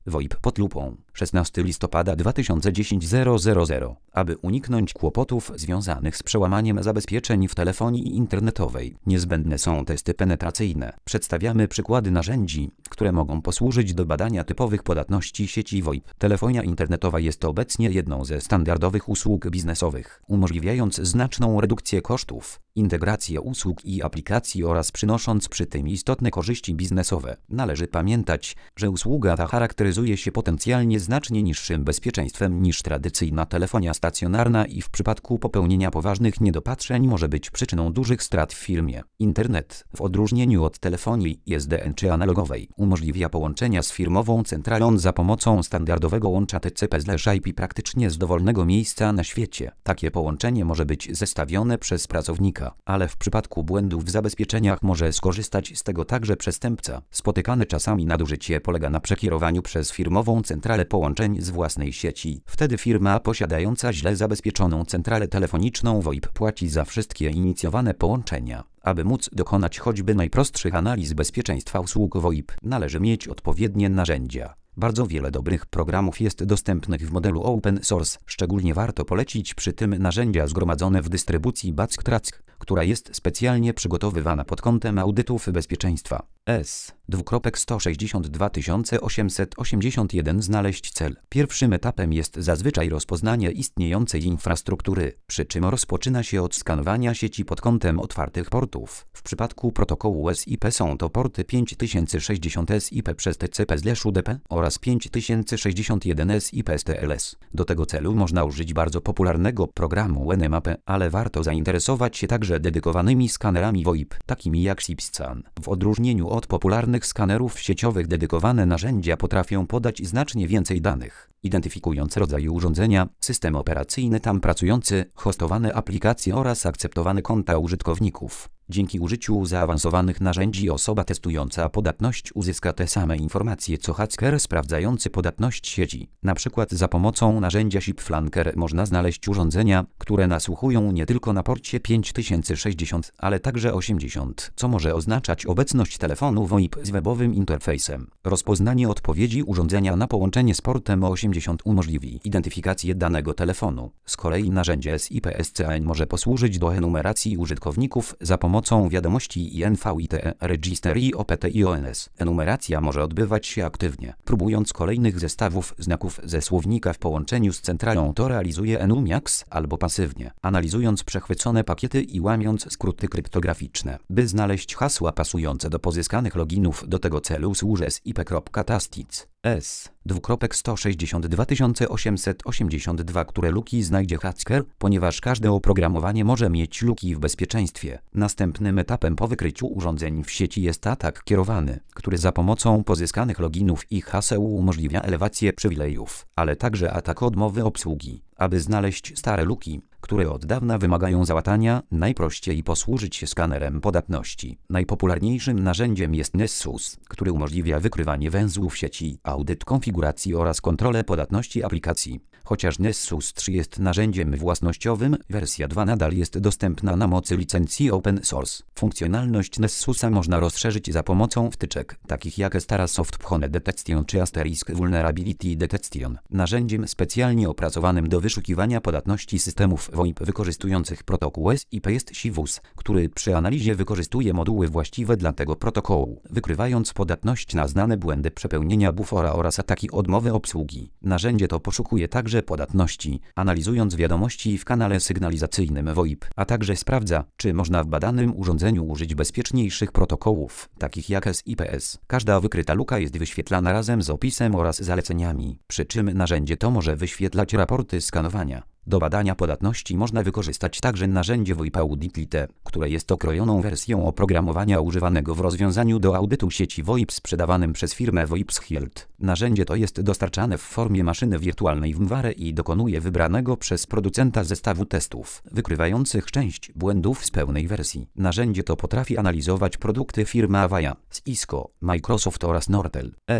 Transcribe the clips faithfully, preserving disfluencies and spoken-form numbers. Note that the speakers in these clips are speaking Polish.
VoIP pod lupą. szesnastego listopada dwa tysiące dziesiątego. Aby uniknąć kłopotów związanych z przełamaniem zabezpieczeń w telefonii internetowej, niezbędne są testy penetracyjne. Przedstawiamy przykłady narzędzi, które mogą posłużyć do badania typowych podatności sieci VoIP. Telefonia internetowa jest obecnie jedną ze standardowych usług biznesowych, umożliwiając znaczną redukcję kosztów, integrację usług i aplikacji oraz przynosząc przy tym istotne korzyści biznesowe. Należy pamiętać, że usługa ta charakteryzuje się potencjalnie znacznie niższym bezpieczeństwem niż tradycyjna telefonia stacjonarna i w przypadku popełnienia poważnych niedopatrzeń może być przyczyną dużych strat w firmie. Internet, w odróżnieniu od telefonii I S D N czy analogowej, umożliwia połączenia z firmową centralą za pomocą standardowego łącza T C P/I P praktycznie z dowolnego miejsca na świecie. Takie połączenie może być zestawione przez pracownika, ale w przypadku błędów w zabezpieczeniach może skorzystać z tego także przestępca. Spotykane czasami nadużycie polega na przekierowaniu przez firmową centralę połączeń z własnej sieci. Wtedy firma posiadająca źle zabezpieczoną centralę telefoniczną VoIP płaci za wszystkie inicjowane połączenia. Aby móc dokonać choćby najprostszych analiz bezpieczeństwa usług VoIP, należy mieć odpowiednie narzędzia. Bardzo wiele dobrych programów jest dostępnych w modelu open source. Szczególnie warto polecić przy tym narzędzia zgromadzone w dystrybucji Backtrack, która jest specjalnie przygotowywana pod kątem audytów bezpieczeństwa. S sto sześćdziesiąt dwa tysiące osiemset osiemdziesiąt jeden Znaleźć cel. Pierwszym etapem jest zazwyczaj rozpoznanie istniejącej infrastruktury, przy czym rozpoczyna się od skanowania sieci pod kątem otwartych portów. W przypadku protokołu S I P są to porty pięć tysięcy sześćdziesiąt S I P przez T C P/U D P oraz pięć tysięcy sześćdziesiąt jeden S I P S T L S. Do tego celu można użyć bardzo popularnego programu N M A P, ale warto zainteresować się także dedykowanymi skanerami VoIP, takimi jak SIP-Scan. W odróżnieniu od popularnych skanerów sieciowych dedykowane narzędzia potrafią podać znacznie więcej danych, identyfikując rodzaj urządzenia, system operacyjny tam pracujący, hostowane aplikacje oraz akceptowane konta użytkowników. Dzięki użyciu zaawansowanych narzędzi osoba testująca podatność uzyska te same informacje co hacker sprawdzający podatność sieci. Na przykład za pomocą narzędzia SIP-Flanker można znaleźć urządzenia, które nasłuchują nie tylko na porcie pięć tysięcy sześćdziesiąt, ale także osiemdziesiąt, co może oznaczać obecność telefonu VoIP z webowym interfejsem. Rozpoznanie odpowiedzi urządzenia na połączenie z portem osiemdziesiąt umożliwi identyfikację danego telefonu. Z kolei narzędzie S I P S C N może posłużyć do enumeracji użytkowników za pomocą pomocą wiadomości I N V I T E, Register I O P T I O N S. Enumeracja może odbywać się aktywnie. Próbując kolejnych zestawów znaków ze słownika w połączeniu z centralą, to realizuje Enumiax albo pasywnie, analizując przechwycone pakiety i łamiąc skróty kryptograficzne. By znaleźć hasła pasujące do pozyskanych loginów, do tego celu służy S I P.Tastics. S sto sześćdziesiąt dwa tysiące osiemset osiemdziesiąt dwa, które luki znajdzie hacker, ponieważ każde oprogramowanie może mieć luki w bezpieczeństwie. Następnym etapem po wykryciu urządzeń w sieci jest atak kierowany, który za pomocą pozyskanych loginów i haseł umożliwia elewację przywilejów, ale także atak odmowy obsługi. Aby znaleźć stare luki, które od dawna wymagają załatania, najprościej posłużyć się skanerem podatności. Najpopularniejszym narzędziem jest Nessus, który umożliwia wykrywanie węzłów sieci, audyt konfiguracji oraz kontrolę podatności aplikacji. Chociaż Nessus trzy jest narzędziem własnościowym, wersja dwa nadal jest dostępna na mocy licencji open source. Funkcjonalność Nessusa można rozszerzyć za pomocą wtyczek, takich jak Starasoft Phone Detection czy Asterisk Vulnerability Detection. Narzędziem specjalnie opracowanym do wyszukiwania podatności systemów VoIP wykorzystujących protokół S I P jest Sivus, który przy analizie wykorzystuje moduły właściwe dla tego protokołu, wykrywając podatność na znane błędy przepełnienia bufora oraz ataki odmowy obsługi. Narzędzie to poszukuje także podatności, analizując wiadomości w kanale sygnalizacyjnym VoIP, a także sprawdza, czy można w badanym urządzeniu użyć bezpieczniejszych protokołów, takich jak S I P S. Każda wykryta luka jest wyświetlana razem z opisem oraz zaleceniami, przy czym narzędzie to może wyświetlać raporty skanowania. Do badania podatności można wykorzystać także narzędzie VoIP Audit Lite, które jest okrojoną wersją oprogramowania używanego w rozwiązaniu do audytu sieci VoIP sprzedawanym przez firmę VoIP Schild. Narzędzie to jest dostarczane w formie maszyny wirtualnej VMware i dokonuje wybranego przez producenta zestawu testów, wykrywających część błędów z pełnej wersji. Narzędzie to potrafi analizować produkty firmy Avaya, Cisco, Microsoft oraz Nortel. S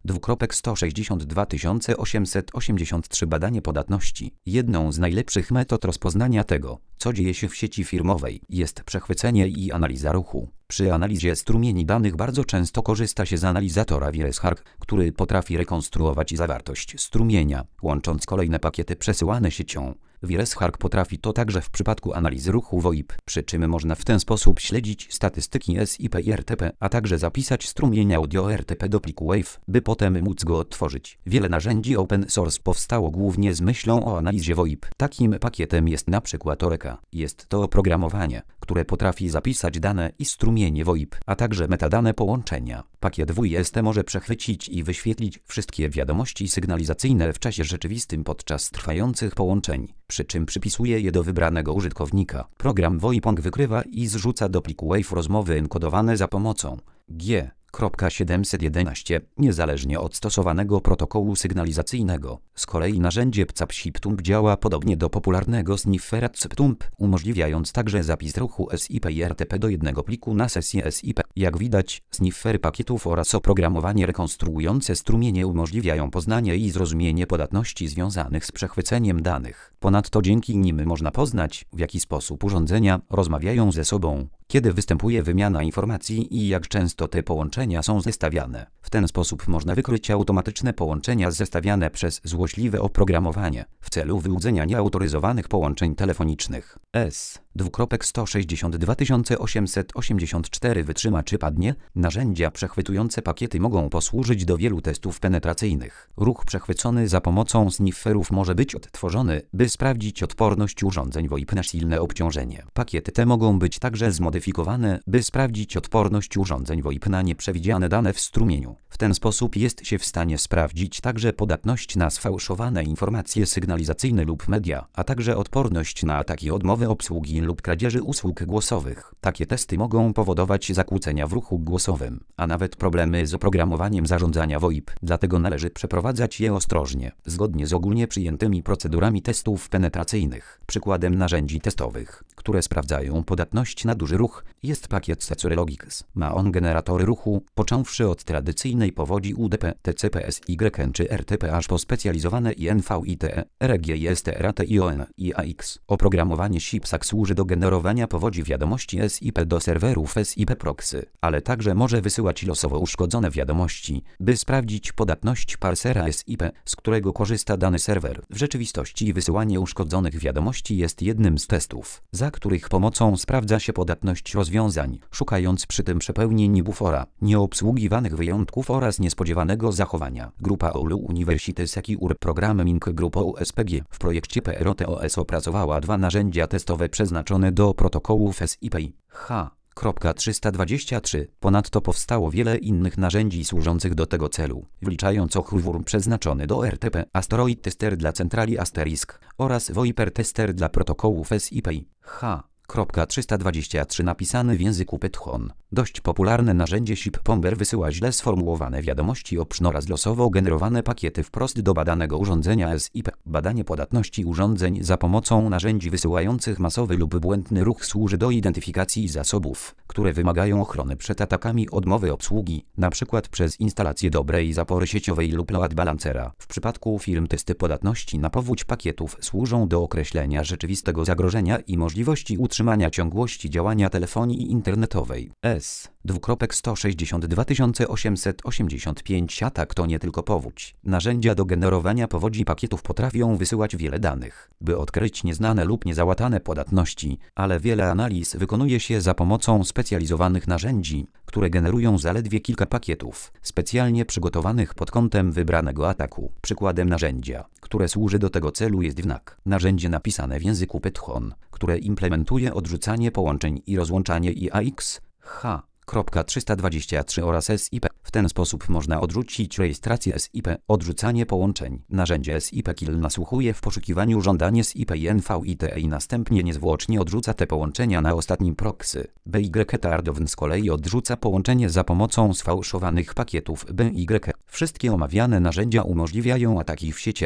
dwukropek sto sześćdziesiąt dwa tysiące osiemset osiemdziesiąt trzy Badanie podatności. Jedną z najlepszych metod rozpoznania tego, co dzieje się w sieci firmowej, jest przechwycenie i analiza ruchu. Przy analizie strumieni danych bardzo często korzysta się z analizatora VirusHark, który potrafi rekonstruować zawartość strumienia, łącząc kolejne pakiety przesyłane siecią. VirusHark potrafi to także w przypadku analizy ruchu V O I P, przy czym można w ten sposób śledzić statystyki S I P i R T P, a także zapisać strumień audio R T P do pliku WAV, by potem móc go odtworzyć. Wiele narzędzi open source powstało głównie z myślą o analizie V O I P. Takim pakietem jest na przykład Oreka. Jest to oprogramowanie, które potrafi zapisać dane i strumienie V O I P, a także metadane połączenia. Pakiet W I S T może przechwycić i wyświetlić wszystkie wiadomości sygnalizacyjne w czasie rzeczywistym podczas trwających połączeń, przy czym przypisuje je do wybranego użytkownika. Program VoIPong wykrywa i zrzuca do pliku WAV rozmowy enkodowane za pomocą G siedemset jedenaście, niezależnie od stosowanego protokołu sygnalizacyjnego. Z kolei narzędzie PCAP-SIP-TUMP działa podobnie do popularnego sniffera CPTUMP, umożliwiając także zapis ruchu S I P i R T P do jednego pliku na sesję S I P. Jak widać, sniffery pakietów oraz oprogramowanie rekonstruujące strumienie umożliwiają poznanie i zrozumienie podatności związanych z przechwyceniem danych. Ponadto dzięki nim można poznać, w jaki sposób urządzenia rozmawiają ze sobą, kiedy występuje wymiana informacji i jak często te połączenia są zestawiane. W ten sposób można wykryć automatyczne połączenia zestawiane przez złośliwe oprogramowanie w celu wyłudzenia nieautoryzowanych połączeń telefonicznych. S sto sześćdziesiąt dwa tysiące osiemset osiemdziesiąt cztery Wytrzyma czy padnie? Narzędzia przechwytujące pakiety mogą posłużyć do wielu testów penetracyjnych. Ruch przechwycony za pomocą snifferów może być odtworzony, by sprawdzić odporność urządzeń V O I P na silne obciążenie. Pakiety te mogą być także zmodyfikowane, by sprawdzić odporność urządzeń V O I P na nieprzewidziane dane w strumieniu. W ten sposób jest się w stanie sprawdzić także podatność na sfałszowane informacje sygnalizacyjne lub media, a także odporność na ataki odmowy obsługi lub kradzieży usług głosowych. Takie testy mogą powodować zakłócenia w ruchu głosowym, a nawet problemy z oprogramowaniem zarządzania V O I P. Dlatego należy przeprowadzać je ostrożnie, zgodnie z ogólnie przyjętymi procedurami testów penetracyjnych. Przykładem narzędzi testowych, które sprawdzają podatność na duży ruch, jest pakiet SecureLogix. Ma on generatory ruchu, począwszy od tradycyjnej powodzi U D P, T C P S Y czy R T P aż po specjalizowane I N V I T E, R E G I S T R A T I O N i A X. Oprogramowanie SIPSAC służy do generowania powodzi wiadomości S I P do serwerów S I P proxy, ale także może wysyłać losowo uszkodzone wiadomości, by sprawdzić podatność parsera S I P, z którego korzysta dany serwer. W rzeczywistości wysyłanie uszkodzonych wiadomości jest jednym z testów, za których pomocą sprawdza się podatność rozwiązań, szukając przy tym przepełnień bufora, nieobsługiwanych wyjątków oraz niespodziewanego zachowania. Grupa O L U University Secure Programming Group O S P G w projekcie P R O T O S opracowała dwa narzędzia testowe przeznaczone do protokołów S I P I H trzysta dwadzieścia trzy. Ponadto powstało wiele innych narzędzi służących do tego celu, wliczając Ochurwurm przeznaczony do R T P, Asteroid Tester dla centrali Asterisk oraz Voiper Tester dla protokołów S I P I H trzysta dwadzieścia trzy napisany w języku Python. Dość popularne narzędzie SIP-Pomber wysyła źle sformułowane wiadomości option oraz losowo generowane pakiety wprost do badanego urządzenia S I P. Badanie podatności urządzeń za pomocą narzędzi wysyłających masowy lub błędny ruch służy do identyfikacji zasobów, które wymagają ochrony przed atakami odmowy obsługi, np. przez instalację dobrej zapory sieciowej lub load balancera. W przypadku firm testy podatności na powódź pakietów służą do określenia rzeczywistego zagrożenia i możliwości utrzymania ciągłości działania telefonii internetowej. S sto sześćdziesiąt dwa tysiące osiemset osiemdziesiąt pięć Atak to nie tylko powódź. Narzędzia do generowania powodzi pakietów potrafią wysyłać wiele danych, by odkryć nieznane lub niezałatane podatności, ale wiele analiz wykonuje się za pomocą specjalizowanych narzędzi, które generują zaledwie kilka pakietów, specjalnie przygotowanych pod kątem wybranego ataku. Przykładem narzędzia, które służy do tego celu, jest W N A C. Narzędzie napisane w języku Python, które implementuje odrzucanie połączeń i rozłączanie I A X H trzysta dwadzieścia trzy oraz S I P. W ten sposób można odrzucić rejestrację S I P, odrzucanie połączeń. Narzędzie S I P Kill nasłuchuje w poszukiwaniu żądań S I P i N V I T E i następnie niezwłocznie odrzuca te połączenia na ostatnim proxy. B Y Tardowne z kolei odrzuca połączenie za pomocą sfałszowanych pakietów B Y. Wszystkie omawiane narzędzia umożliwiają ataki w sieciach,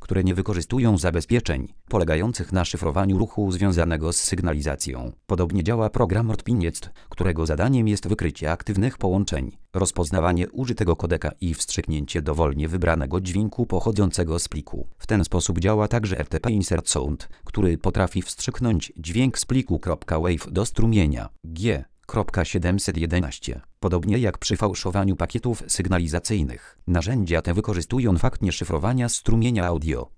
które nie wykorzystują zabezpieczeń polegających na szyfrowaniu ruchu związanego z sygnalizacją. Podobnie działa program Rtpiniect, którego zadaniem jest wykrycie aktywnych połączeń, rozpoznawanie użytego kodeka i wstrzyknięcie dowolnie wybranego dźwięku pochodzącego z pliku. W ten sposób działa także R T P Insert Sound, który potrafi wstrzyknąć dźwięk z pliku .wav do strumienia G siedemset jedenaście. Podobnie jak przy fałszowaniu pakietów sygnalizacyjnych, narzędzia te wykorzystują fakt nieszyfrowania strumienia audio.